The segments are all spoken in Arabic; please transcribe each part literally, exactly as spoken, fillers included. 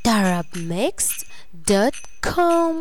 arab mixed dot com.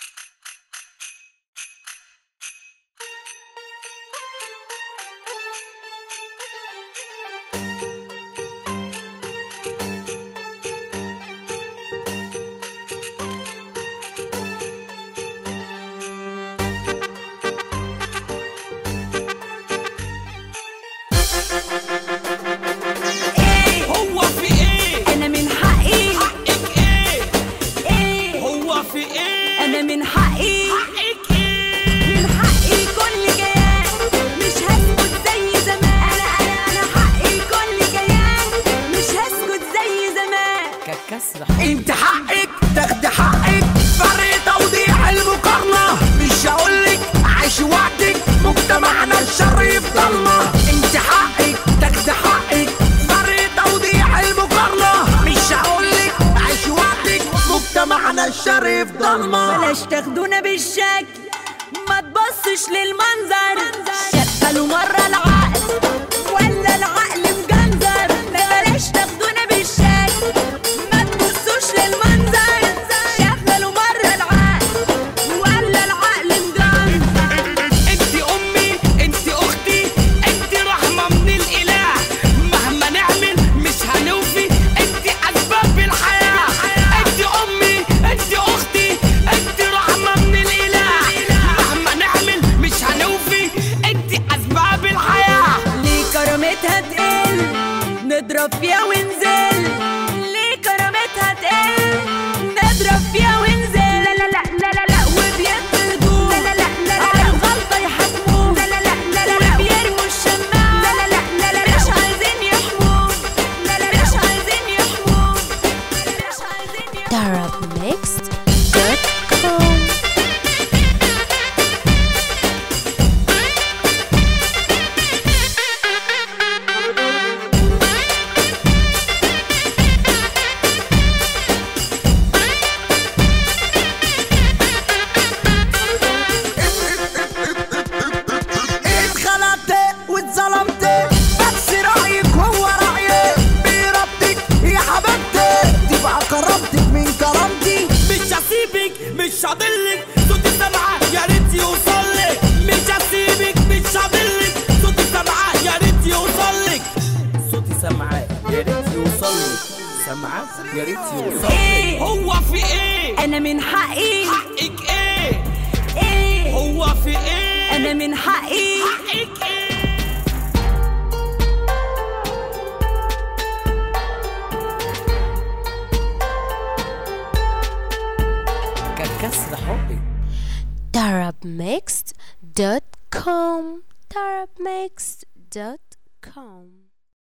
أنا من حقي حقك إيه؟ من حقي كل جيان مش هسكت زي زمان. أنا أنا أنا حقي كل جيان مش هسكت زي زمان. كالكسر انت حقك تاخدي حقك، فرق توضيح المقارنة. مش هقولك عيش وقتك، مجتمعنا الشر يفضلنا. انت حقك تاخدي حقك، فرق توضيح المقارنة. مش هقولك عيش وقتك، مجتمعنا الشر يفضلنا. بلاش تاخدونا بالشكل، ما تبصش للمنظر. شغلوا مرة العقل ولا العقل مجنزر. بلاش تاخدونا بالشكل، ما تبصوش للمنظر. شغلوا مرة العقل ولا العقل مجنزر. انت امي انت اختي انت رحمة من الاله، مهما نعمل مش هنوفي. انت اسباب الحياة، انت امي انت اختي انت رحمة من الاله، مهما نعمل مش هنوفي. انت اسباب الحياة. ليه كرامتها تقل نضرب فيها ونزل؟ ليه كرامتها تقل نضرب فيها ونزل؟ لا لا لا لا لا لا وبينتقدوه. لا لا لا لا لا غلطة يحاكموه. لا لا لا لا لا وبيرموا الشماعة. لا لا لا لا لا مش عايزين يحموه. لا لا مش عايزين يحموه. مش عايزين يحموه. arab mixed dot com. اتخلقت واتظلمت، بس رأيك هو رأيي. بربطك يا حبيبتي تبقى كرامتك من كرامتي. مش هسيبك مش هضلك، صوتي سامعة يا ريت يوصلك. مش هسيبك مش هضلك، صوتي سامعة يا ريت يوصلك. صوتي سمعاه يا ريت يوصلك. سمعاه يا ريت يوصلك. ايه هو في ايه؟ انا من حقي حقك ايه؟ ايه هو في ايه؟ انا من حقي حقك ايه؟ كالكسر حبي arab mixed dot com. arab mixed dot com.